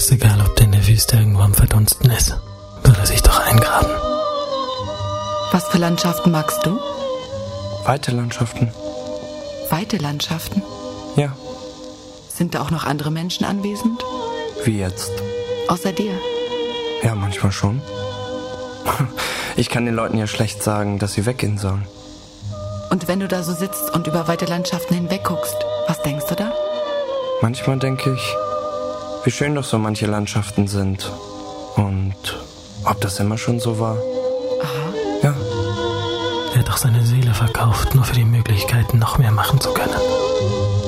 ist egal, ob der in der Wüste irgendwo am Verdunsten ist. Soll er sich doch eingraben. Was für Landschaften magst du? Weite Landschaften. Weite Landschaften? Ja. Sind da auch noch andere Menschen anwesend? Wie jetzt? Außer dir? Ja, manchmal schon. Ich kann den Leuten ja schlecht sagen, dass sie weggehen sollen. Und wenn du da so sitzt und über weite Landschaften hinweg guckst, was denkst du da? Manchmal denke ich, wie schön doch so manche Landschaften sind. Und ob das immer schon so war? Aha. Ja. Er hat doch seine Seele verkauft, nur für die Möglichkeiten, noch mehr machen zu können.